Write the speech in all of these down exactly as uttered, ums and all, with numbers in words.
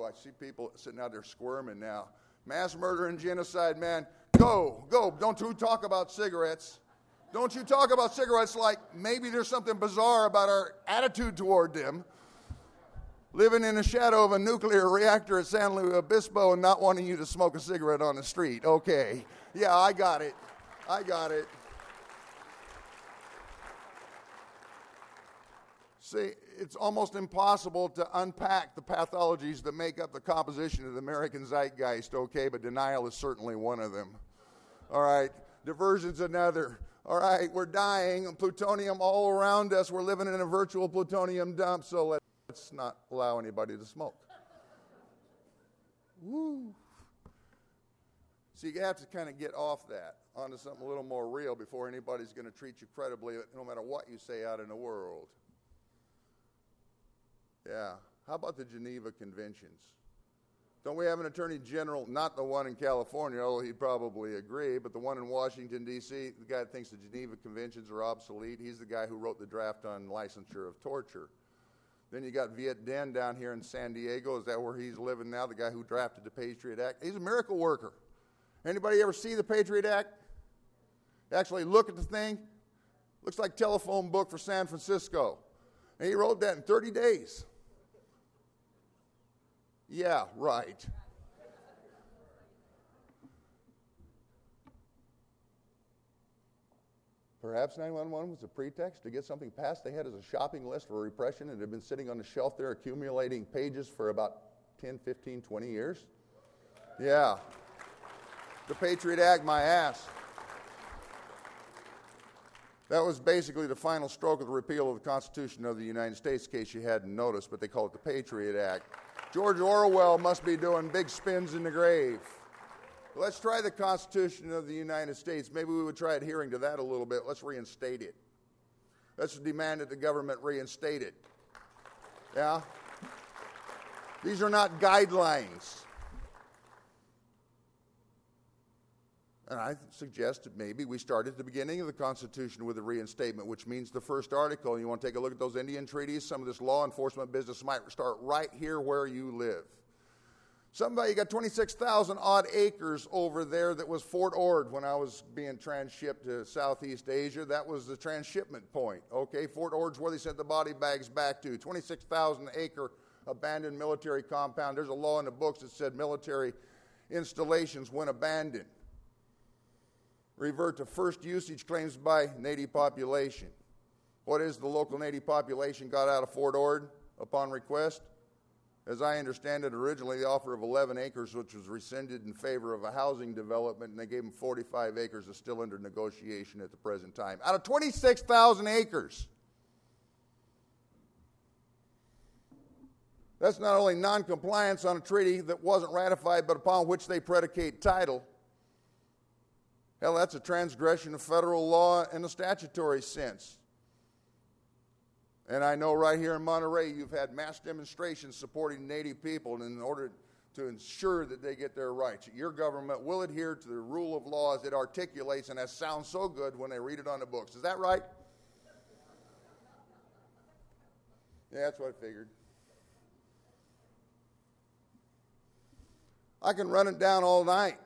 I see people sitting out there squirming now. Mass murder and genocide, man. Go, go. Don't you talk about cigarettes. Don't you talk about cigarettes like maybe there's something bizarre about our attitude toward them. Living in the shadow of a nuclear reactor at San Luis Obispo and not wanting you to smoke a cigarette on the street. Okay. Yeah, I got it. I got it. See, it's almost impossible to unpack the pathologies that make up the composition of the American zeitgeist, okay, but denial is certainly one of them. All right, diversion's another. All right, we're dying, plutonium all around us. We're living in a virtual plutonium dump, so let's not allow anybody to smoke. Woo. So you have to kind of get off that onto something a little more real before anybody's going to treat you credibly, no matter what you say out in the world. Yeah. How about the Geneva Conventions? Don't we have an attorney general, not the one in California, although he'd probably agree, but the one in Washington, D C, the guy that thinks the Geneva Conventions are obsolete. He's the guy who wrote the draft on licensure of torture. Then you got Viet Den down here in San Diego. Is that where he's living now, the guy who drafted the Patriot Act? He's a miracle worker. Anybody ever see the Patriot Act? Actually look at the thing. Looks like telephone book for San Francisco. And he wrote that in thirty days. Yeah, right. Perhaps nine one one was a pretext to get something passed they had as a shopping list for repression and had been sitting on the shelf there accumulating pages for about ten, fifteen, twenty years. Yeah. The Patriot Act, my ass. That was basically the final stroke of the repeal of the Constitution of the United States, in case you hadn't noticed, but they call it the Patriot Act. George Orwell must be doing big spins in the grave. Let's try the Constitution of the United States. Maybe we would try adhering to that a little bit. Let's reinstate it. Let's demand that the government reinstate it. Yeah? These are not guidelines. And I suggest that maybe we start at the beginning of the Constitution with a reinstatement, which means the first article. You want to take a look at those Indian treaties? Some of this law enforcement business might start right here where you live. Somebody got twenty-six thousand odd acres over there that was Fort Ord when I was being transshipped to Southeast Asia. That was the transshipment point. Okay, Fort Ord's where they sent the body bags back to. twenty-six thousand acre abandoned military compound. There's a law in the books that said military installations, when abandoned, revert to first usage claims by native population. What is the local native population got out of Fort Ord upon request? As I understand it, originally the offer of eleven acres, which was rescinded in favor of a housing development, and they gave them forty-five acres, is still under negotiation at the present time. Out of twenty-six thousand acres. That's not only non-compliance on a treaty that wasn't ratified, but upon which they predicate title. Hell, that's a transgression of federal law in a statutory sense. And I know right here in Monterey you've had mass demonstrations supporting Native people in order to ensure that they get their rights. Your government will adhere to the rule of law as it articulates, and that sounds so good when they read it on the books. Is that right? Yeah, that's what I figured. I can run it down all night.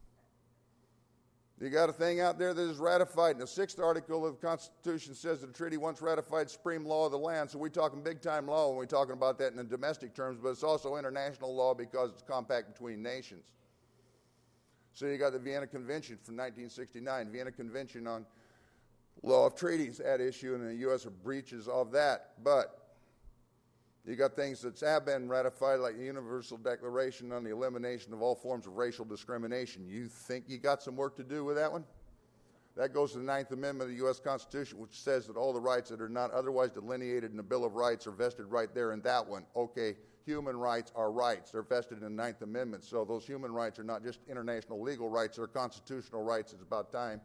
You got a thing out there that is ratified. And the sixth article of the Constitution says that the treaty once ratified supreme law of the land. So we're talking big-time law when we're talking about that in the domestic terms, but it's also international law because it's a compact between nations. So you got the Vienna Convention from nineteen sixty-nine, Vienna Convention on law of treaties at issue, and the U S are breaches of that. But you got things that have been ratified, like the Universal Declaration on the Elimination of All Forms of Racial Discrimination. You think you got some work to do with that one? That goes to the Ninth Amendment of the U S Constitution, which says that all the rights that are not otherwise delineated in the Bill of Rights are vested right there in that one. Okay, human rights are rights. They're vested in the Ninth Amendment. So those human rights are not just international legal rights, they're constitutional rights. It's about time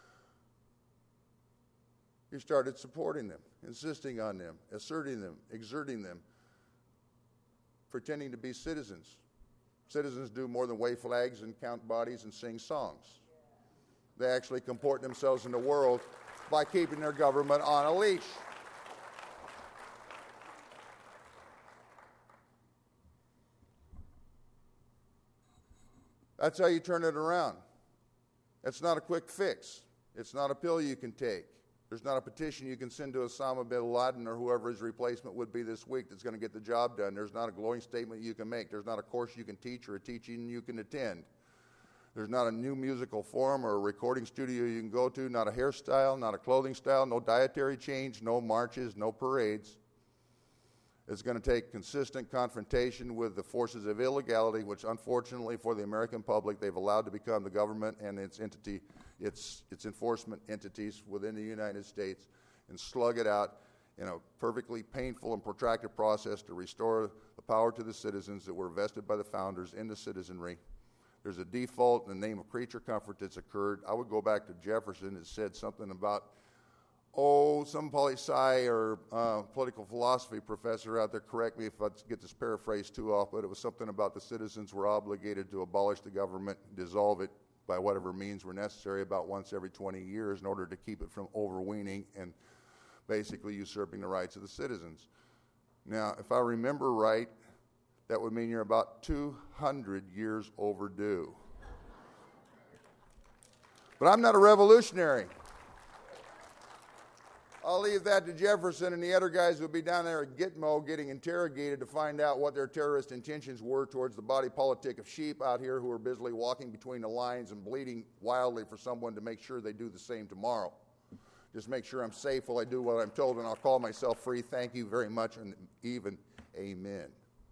you started supporting them, insisting on them, asserting them, exerting them, pretending to be citizens. Citizens do more than wave flags and count bodies and sing songs. They actually comport themselves in the world by keeping their government on a leash. That's how you turn it around. It's not a quick fix. It's not a pill you can take. There's not a petition you can send to Osama bin Laden or whoever his replacement would be this week that's going to get the job done. There's not a glowing statement you can make. There's not a course you can teach or a teaching you can attend. There's not a new musical form or a recording studio you can go to, not a hairstyle, not a clothing style, no dietary change, no marches, no parades. It's going to take consistent confrontation with the forces of illegality, which unfortunately for the American public, they've allowed to become the government and its entity, its, its enforcement entities within the United States, and slug it out in a perfectly painful and protracted process to restore the power to the citizens that were vested by the founders in the citizenry. There's a default in the name of creature comfort that's occurred. I would go back to Jefferson that said something about, oh, some poli-sci or uh, political philosophy professor out there, correct me if I get this paraphrase too off, but it was something about the citizens were obligated to abolish the government, dissolve it by whatever means were necessary about once every twenty years in order to keep it from overweening and basically usurping the rights of the citizens. Now, if I remember right, that would mean you're about two hundred years overdue. But I'm not a revolutionary. I'll leave that to Jefferson and the other guys who would be down there at Gitmo getting interrogated to find out what their terrorist intentions were towards the body politic of sheep out here who are busily walking between the lines and bleeding wildly for someone to make sure they do the same tomorrow. Just make sure I'm safe while I do what I'm told, and I'll call myself free. Thank you very much, and even amen.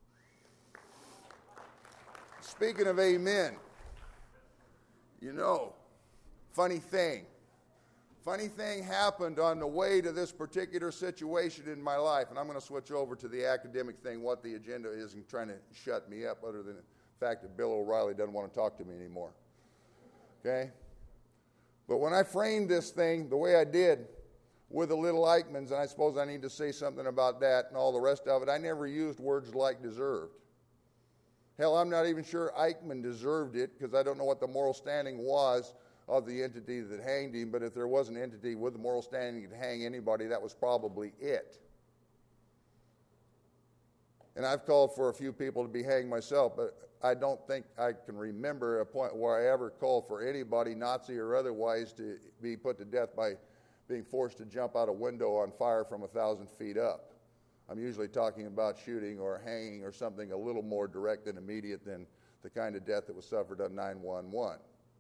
Speaking of amen, you know, funny thing. Funny thing happened on the way to this particular situation in my life, and I'm going to switch over to the academic thing, what the agenda is, and trying to shut me up other than the fact that Bill O'Reilly doesn't want to talk to me anymore. Okay? But when I framed this thing the way I did with the little Eichmanns, and I suppose I need to say something about that and all the rest of it, I never used words like deserved. Hell, I'm not even sure Eichmann deserved it because I don't know what the moral standing was of the entity that hanged him, but if there was an entity with the moral standing to hang anybody, that was probably it. And I've called for a few people to be hanged myself, but I don't think I can remember a point where I ever called for anybody, Nazi or otherwise, to be put to death by being forced to jump out a window on fire from a thousand feet up. I'm usually talking about shooting or hanging or something a little more direct and immediate than the kind of death that was suffered on nine one one.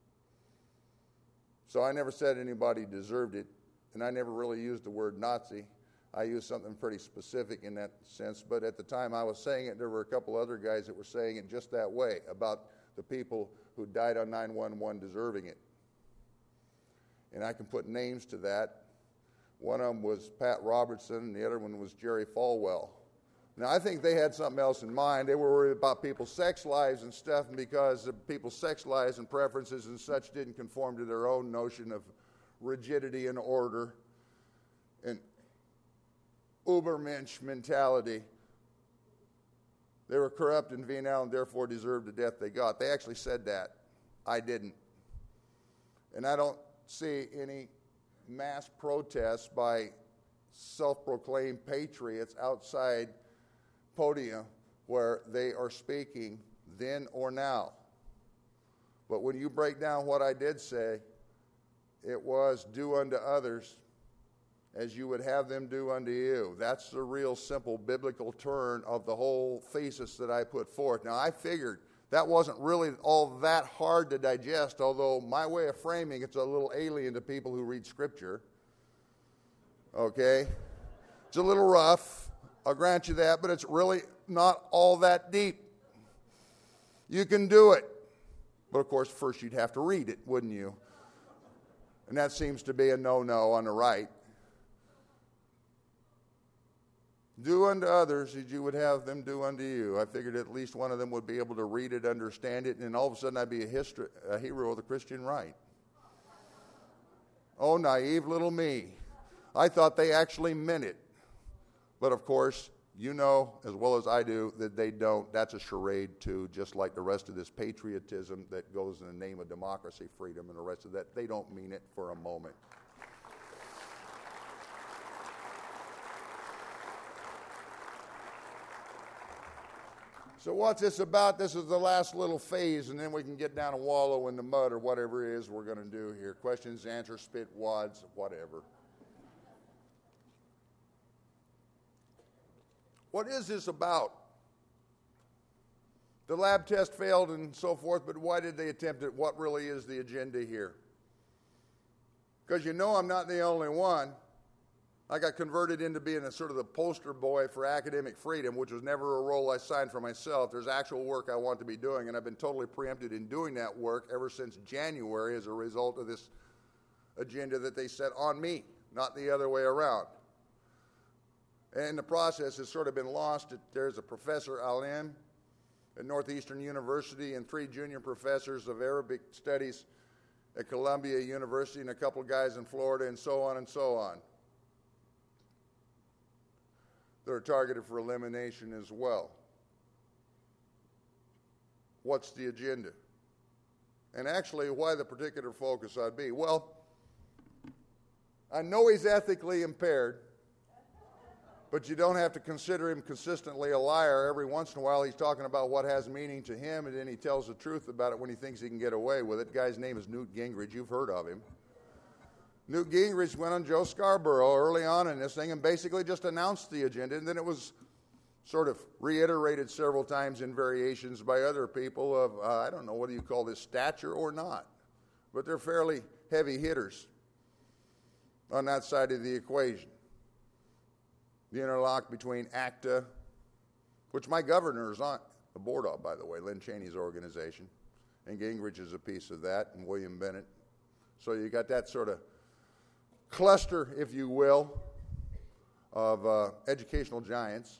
So I never said anybody deserved it, and I never really used the word Nazi. I used something pretty specific in that sense, but at the time I was saying it, there were a couple other guys that were saying it just that way, about the people who died on nine one one deserving it. And I can put names to that. One of them was Pat Robertson, and the other one was Jerry Falwell. Now, I think they had something else in mind. They were worried about people's sex lives and stuff, and because of people's sex lives and preferences and such didn't conform to their own notion of rigidity and order and Ubermensch mentality. They were corrupt and venal and therefore deserved the death they got. They actually said that. I didn't. And I don't see any mass protests by self-proclaimed patriots outside podium where they are speaking then or now. But when you break down what I did say, it was do unto others as you would have them do unto you. That's the real simple biblical turn of the whole thesis that I put forth. Now, I figured that wasn't really all that hard to digest, although my way of framing it's a little alien to people who read Scripture. Okay? It's a little rough. I'll grant you that, but it's really not all that deep. You can do it. But, of course, first you'd have to read it, wouldn't you? And that seems to be a no-no on the right. Do unto others as you would have them do unto you. I figured at least one of them would be able to read it, understand it, and all of a sudden I'd be a, history, a hero of the Christian right. Oh, naive little me. I thought they actually meant it. But, of course, you know as well as I do that they don't. That's a charade, too, just like the rest of this patriotism that goes in the name of democracy, freedom, and the rest of that. They don't mean it for a moment. So what's this about? This is the last little phase, and then we can get down and wallow in the mud or whatever it is we're going to do here. Questions, answers, spit, wads, whatever. What is this about? The lab test failed and so forth, but why did they attempt it? What really is the agenda here? Because you know I'm not the only one. I got converted into being a sort of the poster boy for academic freedom, which was never a role I signed for myself. There's actual work I want to be doing, and I've been totally preempted in doing that work ever since January as a result of this agenda that they set on me, not the other way around. And the process has sort of been lost. There's a Professor Alim at Northeastern University and three junior professors of Arabic studies at Columbia University and a couple of guys in Florida and so on and so on. They're targeted for elimination as well. What's the agenda? And actually, why the particular focus I'd be? Well, I know he's ethically impaired, but you don't have to consider him consistently a liar. Every once in a while, he's talking about what has meaning to him, and then he tells the truth about it when he thinks he can get away with it. The guy's name is Newt Gingrich. You've heard of him. Newt Gingrich went on Joe Scarborough early on in this thing and basically just announced the agenda, and then it was sort of reiterated several times in variations by other people of, uh, I don't know, what do you call this, stature or not? But they're fairly heavy hitters on that side of the equation. The interlock between ACTA, which my governor is on the board of, by the way, Lynn Cheney's organization, and Gingrich is a piece of that, and William Bennett. So you got that sort of cluster, if you will, of uh, educational giants.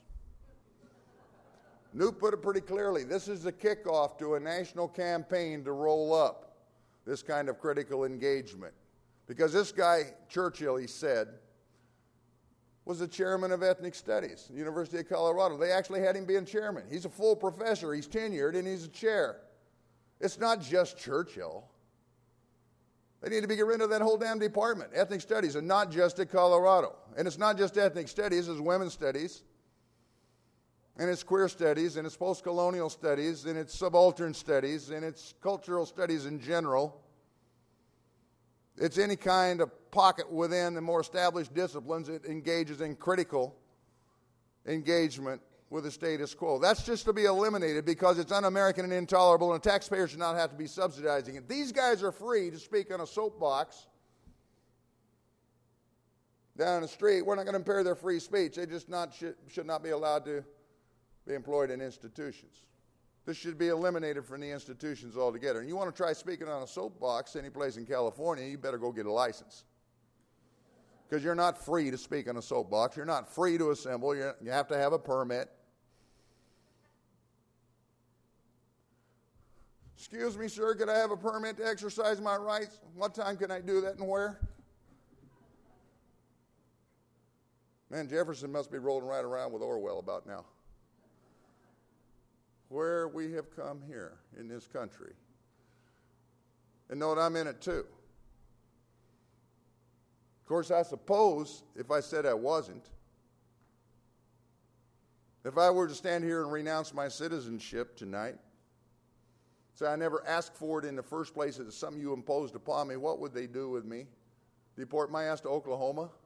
Newt put it pretty clearly. This is the kickoff to a national campaign to roll up this kind of critical engagement. Because this guy, Churchill, he said, was the chairman of ethnic studies at the University of Colorado. They actually had him being chairman. He's a full professor. He's tenured, and he's a chair. It's not just Churchill. They need to be getting rid of that whole damn department, ethnic studies, and not just at Colorado. And it's not just ethnic studies, it's women's studies, and it's queer studies, and it's post-colonial studies, and it's subaltern studies, and it's cultural studies in general. It's any kind of pocket within the more established disciplines that engages in critical engagement with the status quo. That's just to be eliminated because it's un-American and intolerable, and a taxpayer should not have to be subsidizing it. These guys are free to speak on a soapbox down the street. We're not going to impair their free speech. They just not should, should not be allowed to be employed in institutions. This should be eliminated from the institutions altogether. And you want to try speaking on a soapbox any place in California, you better go get a license. Because you're not free to speak on a soapbox. You're not free to assemble. You're, you have to have a permit. Excuse me, sir, could I have a permit to exercise my rights? What time can I do that and where? Man, Jefferson must be rolling right around with Orwell about now. Where we have come here in this country. And note, I'm in it too. Of course, I suppose if I said I wasn't, if I were to stand here and renounce my citizenship tonight, say I never asked for it in the first place, it's something you imposed upon me, what would they do with me? Deport my ass to Oklahoma?